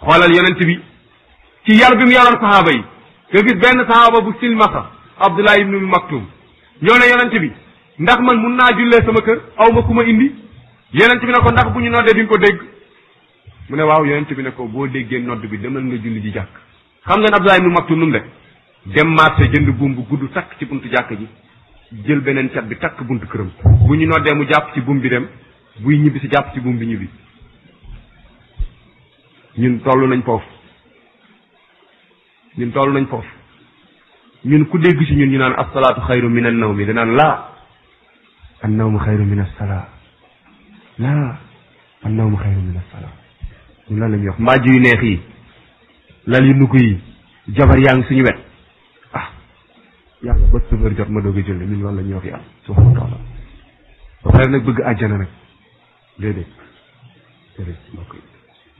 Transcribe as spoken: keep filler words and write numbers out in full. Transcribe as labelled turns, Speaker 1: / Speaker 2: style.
Speaker 1: xoolal yonent bi ci yar bi mu yaroon sahaaba yi nga gis benn sahaaba bu silmaxa Abdullah ibnu Maktum ñëw ne yonent bi ndax man mun naa jullee sama kër aw ma ku ma indi yonent bi ne ko ndax bu ñu noddee di nga ko dégg mu ne waaw yonent bi ne ko boo déggee nodd bi demal nga julli ji jàkk xam nga ne Abdullah ibnu Maktum nu mu def dem marché jënd buum bu gudd takk ci buntu jàkk ji jël beneen cat bi takk buntu këram bu ñu noddee mu jàpp ci buum bi dem buy ñibbi si jàpp ci buum bi ñibbi ñun toll nañ foofu ñun toll nañ foofu ñun ku dégg ci ñun ñu naan as-salaatu xayru min an-nawmi danaan laa an-nawmu xayru min as-salaa laa an-nawmu xayru min as-salaa ñun lan la ñuy wax mbaaj yu neex yi lal yu nugg yi jabar yaa ngi suñu wet ah yàlla ba sëfër jot ma doog a julli ñun loolu la ñuy wax yàlla subhanahu wa taala ba pare nag bëgg àjjana nag déedéet déedéet mbokk yi